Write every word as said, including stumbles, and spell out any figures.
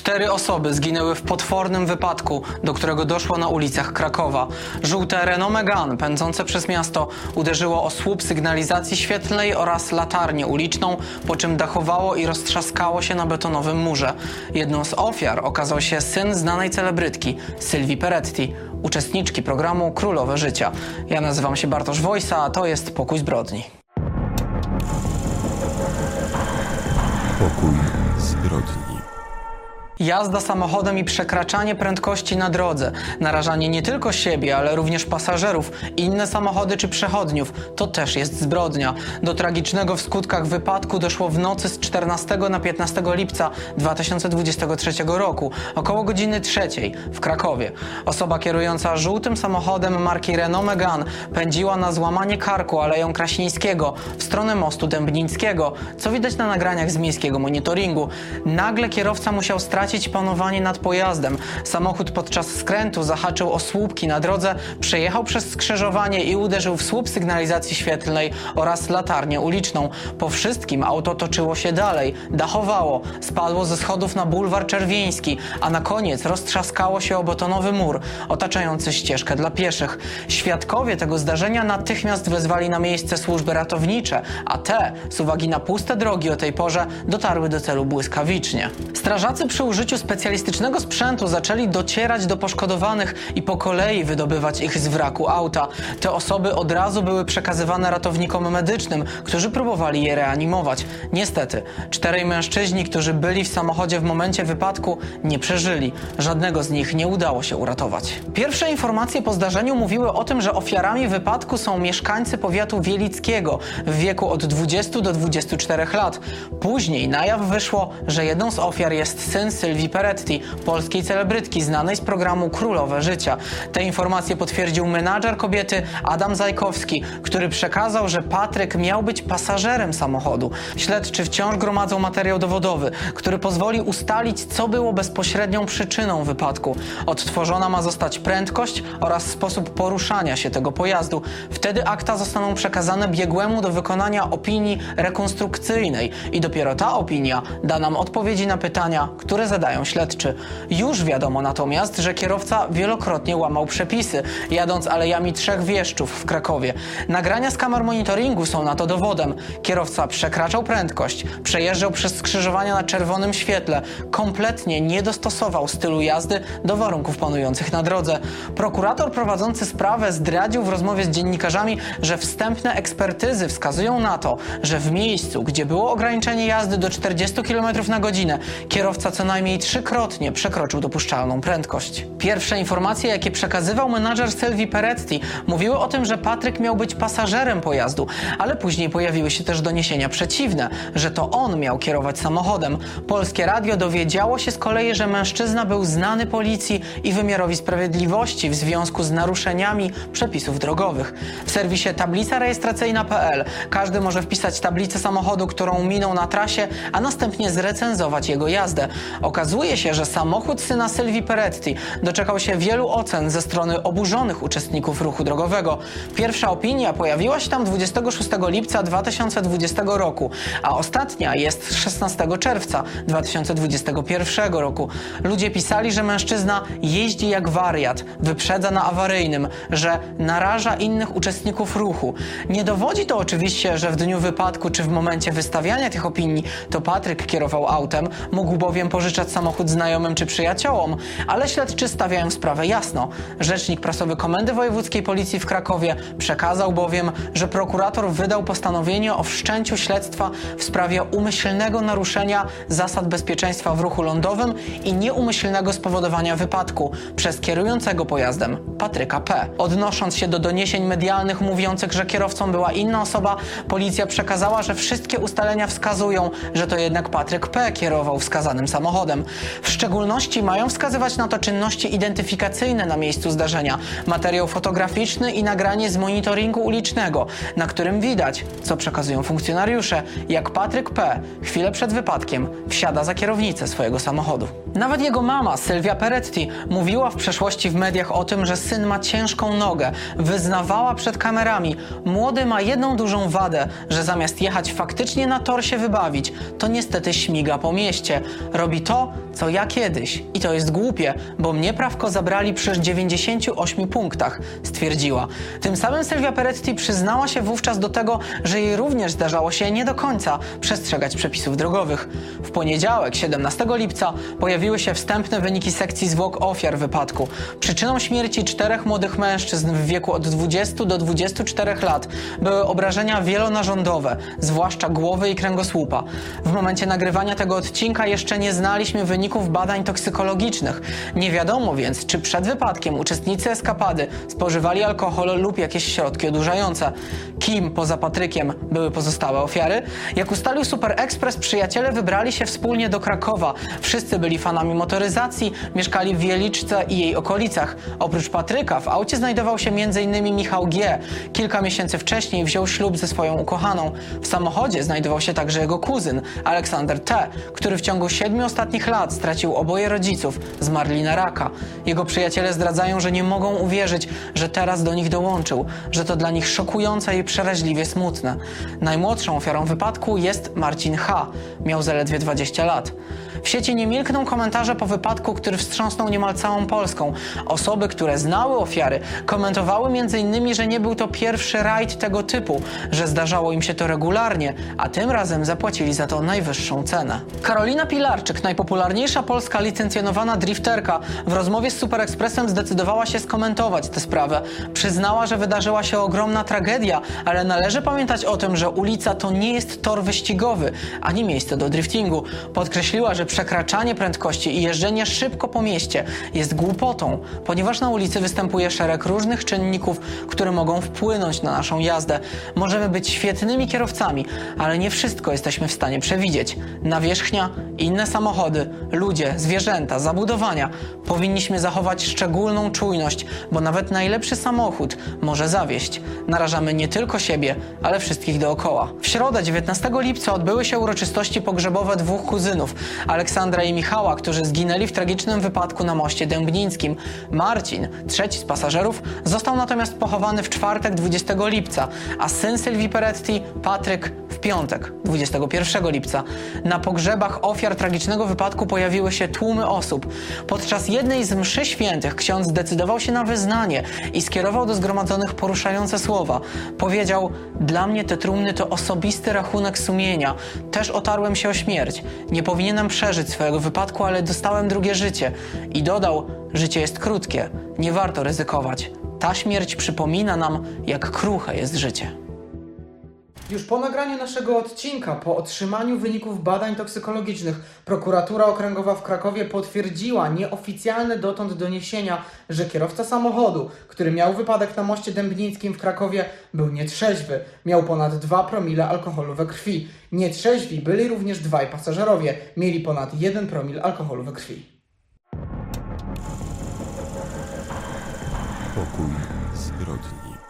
Cztery osoby zginęły w potwornym wypadku, do którego doszło na ulicach Krakowa. Żółte Renault Megane pędzące przez miasto uderzyło o słup sygnalizacji świetlnej oraz latarnię uliczną, po czym dachowało i roztrzaskało się na betonowym murze. Jedną z ofiar okazał się syn znanej celebrytki, Sylwii Peretti, uczestniczki programu Królowe Życia. Ja nazywam się Bartosz Wojsa, a to jest Pokój Zbrodni. Pokój Zbrodni. Jazda samochodem i przekraczanie prędkości na drodze, narażanie nie tylko siebie, ale również pasażerów, inne samochody czy przechodniów, to też jest zbrodnia. Do tragicznego w skutkach wypadku doszło w nocy z czternastego na piętnastego lipca dwa tysiące dwudziestego trzeciego roku, około godziny trzeciej w Krakowie. Osoba kierująca żółtym samochodem marki Renault Megane pędziła na złamanie karku Aleją Kraśnickiego w stronę mostu Dębnickiego, co widać na nagraniach z miejskiego monitoringu. Nagle kierowca musiał stracić panowanie nad pojazdem. Samochód podczas skrętu zahaczył o słupki na drodze, przejechał przez skrzyżowanie i uderzył w słup sygnalizacji świetlnej oraz latarnię uliczną. Po wszystkim auto toczyło się dalej, dachowało, spadło ze schodów na bulwar Czerwieński, a na koniec roztrzaskało się o betonowy mur otaczający ścieżkę dla pieszych. Świadkowie tego zdarzenia natychmiast wezwali na miejsce służby ratownicze, a te, z uwagi na puste drogi o tej porze, dotarły do celu błyskawicznie. Strażacy przy użyciu specjalistycznego sprzętu zaczęli docierać do poszkodowanych i po kolei wydobywać ich z wraku auta. Te osoby od razu były przekazywane ratownikom medycznym, którzy próbowali je reanimować. Niestety, czterej mężczyźni, którzy byli w samochodzie w momencie wypadku, nie przeżyli. Żadnego z nich nie udało się uratować. Pierwsze informacje po zdarzeniu mówiły o tym, że ofiarami wypadku są mieszkańcy powiatu wielickiego w wieku od dwudziestu do dwudziestu czterech lat. Później na jaw wyszło, że jedną z ofiar jest syn Sylwii Peretti, polskiej celebrytki znanej z programu Królowe Życia. Te informacje potwierdził menadżer kobiety Adam Zajkowski, który przekazał, że Patryk miał być pasażerem samochodu. Śledczy wciąż gromadzą materiał dowodowy, który pozwoli ustalić, co było bezpośrednią przyczyną wypadku. Odtworzona ma zostać prędkość oraz sposób poruszania się tego pojazdu. Wtedy akta zostaną przekazane biegłemu do wykonania opinii rekonstrukcyjnej i dopiero ta opinia da nam odpowiedzi na pytania, które zadają śledczy. Już wiadomo natomiast, że kierowca wielokrotnie łamał przepisy, jadąc alejami Trzech Wieszczów w Krakowie. Nagrania z kamer monitoringu są na to dowodem. Kierowca przekraczał prędkość, przejeżdżał przez skrzyżowania na czerwonym świetle, kompletnie nie dostosował stylu jazdy do warunków panujących na drodze. Prokurator prowadzący sprawę zdradził w rozmowie z dziennikarzami, że wstępne ekspertyzy wskazują na to, że w miejscu, gdzie było ograniczenie jazdy do czterdziestu kilometrów na godzinę, kierowca co najmniej trzykrotnie przekroczył dopuszczalną prędkość. Pierwsze informacje, jakie przekazywał menadżer Sylwii Peretti, mówiły o tym, że Patryk miał być pasażerem pojazdu, ale później pojawiły się też doniesienia przeciwne, że to on miał kierować samochodem. Polskie Radio dowiedziało się z kolei, że mężczyzna był znany policji i wymiarowi sprawiedliwości w związku z naruszeniami przepisów drogowych. W serwisie tablica rejestracyjna kropka pe el każdy może wpisać tablicę samochodu, którą minął na trasie, a następnie zrecenzować jego jazdę. Okazuje się, że samochód syna Sylwii Peretti doczekał się wielu ocen ze strony oburzonych uczestników ruchu drogowego. Pierwsza opinia pojawiła się tam dwudziestego szóstego lipca dwa tysiące dwudziestego roku, a ostatnia jest szesnastego czerwca dwa tysiące dwudziestego pierwszego roku. Ludzie pisali, że mężczyzna jeździ jak wariat, wyprzedza na awaryjnym, że naraża innych uczestników ruchu. Nie dowodzi to oczywiście, że w dniu wypadku czy w momencie wystawiania tych opinii to Patryk kierował autem, mógł bowiem pożyczać samochód znajomym czy przyjaciołom, ale śledczy stawiają sprawę jasno. Rzecznik prasowy Komendy Wojewódzkiej Policji w Krakowie przekazał bowiem, że prokurator wydał postanowienie o wszczęciu śledztwa w sprawie umyślnego naruszenia zasad bezpieczeństwa w ruchu lądowym i nieumyślnego spowodowania wypadku przez kierującego pojazdem Patryka P. Odnosząc się do doniesień medialnych mówiących, że kierowcą była inna osoba, policja przekazała, że wszystkie ustalenia wskazują, że to jednak Patryk P. kierował wskazanym samochodem. W szczególności mają wskazywać na to czynności identyfikacyjne na miejscu zdarzenia, materiał fotograficzny i nagranie z monitoringu ulicznego, na którym widać, co przekazują funkcjonariusze, jak Patryk P. chwilę przed wypadkiem wsiada za kierownicę swojego samochodu. Nawet jego mama, Sylwia Peretti, mówiła w przeszłości w mediach o tym, że syn ma ciężką nogę. Wyznawała przed kamerami: młody ma jedną dużą wadę, że zamiast jechać faktycznie na tor się wybawić, to niestety śmiga po mieście. Robi to, to, co ja kiedyś. I to jest głupie, bo mnie prawko zabrali przy dziewięćdziesięciu ośmiu punktach, stwierdziła. Tym samym Silvia Peretti przyznała się wówczas do tego, że jej również zdarzało się nie do końca przestrzegać przepisów drogowych. W poniedziałek, siedemnastego lipca, pojawiły się wstępne wyniki sekcji zwłok ofiar wypadku. Przyczyną śmierci czterech młodych mężczyzn w wieku od dwudziestu do dwudziestu czterech lat były obrażenia wielonarządowe, zwłaszcza głowy i kręgosłupa. W momencie nagrywania tego odcinka jeszcze nie znaliśmy wyników badań toksykologicznych. Nie wiadomo więc, czy przed wypadkiem uczestnicy eskapady spożywali alkohol lub jakieś środki odurzające. Kim, poza Patrykiem, były pozostałe ofiary? Jak ustalił Super Express, przyjaciele wybrali się wspólnie do Krakowa. Wszyscy byli fanami motoryzacji, mieszkali w Wieliczce i jej okolicach. Oprócz Patryka w aucie znajdował się między innymi Michał G. Kilka miesięcy wcześniej wziął ślub ze swoją ukochaną. W samochodzie znajdował się także jego kuzyn, Aleksander T., który w ciągu siedmiu ostatnich lat stracił oboje rodziców, zmarli na raka. Jego przyjaciele zdradzają, że nie mogą uwierzyć, że teraz do nich dołączył, że to dla nich szokujące i przeraźliwie smutne. Najmłodszą ofiarą wypadku jest Marcin H. Miał zaledwie dwadzieścia lat. W sieci nie milkną komentarze po wypadku, który wstrząsnął niemal całą Polską. Osoby, które znały ofiary, komentowały między innymi, że nie był to pierwszy rajd tego typu, że zdarzało im się to regularnie, a tym razem zapłacili za to najwyższą cenę. Karolina Pilarczyk, najpopularniejsza polska licencjonowana drifterka, w rozmowie z Super Expressem zdecydowała się skomentować tę sprawę. Przyznała, że wydarzyła się ogromna tragedia, ale należy pamiętać o tym, że ulica to nie jest tor wyścigowy, ani miejsce do driftingu. Podkreśliła, że przekraczanie prędkości i jeżdżenie szybko po mieście jest głupotą, ponieważ na ulicy występuje szereg różnych czynników, które mogą wpłynąć na naszą jazdę. Możemy być świetnymi kierowcami, ale nie wszystko jesteśmy w stanie przewidzieć. Nawierzchnia, inne samochody, ludzie, zwierzęta, zabudowania. Powinniśmy zachować szczególną czujność, bo nawet najlepszy samochód może zawieść. Narażamy nie tylko siebie, ale wszystkich dookoła. W środę, dziewiętnastego lipca, odbyły się uroczystości pogrzebowe dwóch kuzynów, Aleksandra i Michała, którzy zginęli w tragicznym wypadku na moście dębnińskim. Marcin, trzeci z pasażerów, został natomiast pochowany w czwartek, dwudziestego lipca, a syn Silvii Peretti, Patryk, w piątek, dwudziestego pierwszego lipca. Na pogrzebach ofiar tragicznego wypadku pojawiły się tłumy osób. Podczas jednej z mszy świętych ksiądz zdecydował się na wyznanie i skierował do zgromadzonych poruszające słowa. Powiedział: dla mnie te trumny to osobisty rachunek sumienia. Też otarłem się o śmierć. Nie powinienem przeżyć swojego wypadku, ale dostałem drugie życie. I dodał: życie jest krótkie. Nie warto ryzykować. Ta śmierć przypomina nam, jak kruche jest życie. Już po nagraniu naszego odcinka, po otrzymaniu wyników badań toksykologicznych, prokuratura okręgowa w Krakowie potwierdziła nieoficjalne dotąd doniesienia, że kierowca samochodu, który miał wypadek na moście dębnińskim w Krakowie, był nietrzeźwy. Miał ponad dwa promile alkoholu we krwi. Nietrzeźwi byli również dwaj pasażerowie. Mieli ponad jeden promil alkoholu we krwi. Pokój zbrodni.